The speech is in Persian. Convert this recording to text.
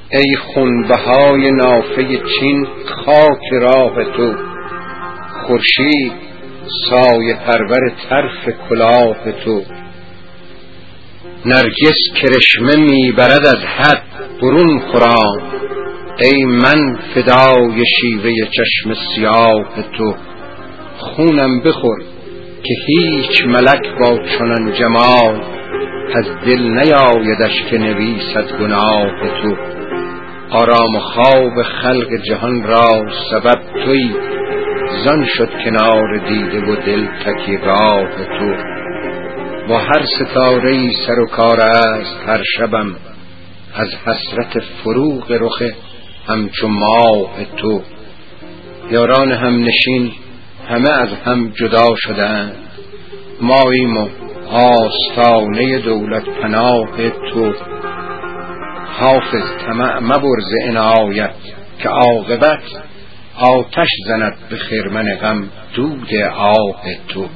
ای خونبهای نافه چین خاک راه تو، خورشید سایه پرور طرف کلاه تو. نرگس کرشمه میبرد از حد برون خرام، ای من فدای شیوه چشم سیاه تو. خونم بخور که هیچ ملک با چنان جمال، از دل نیایدش که نویسد گناه تو. آرام و خواب خلق جهان را سبب تویی، زان شد کنار دیده و دل تکیهگاه تو. با هر ستاره‌ای سر و کار است هر شبم، از حسرت فروغ رخ همچو ماه تو. یاران هم نشین همه از هم جدا شدند، ماییم و آستانه دولت پناه تو. حافظ طمع مبر ز عنایت که عاقبت، آتش زند به خرمن غم دود آه تو.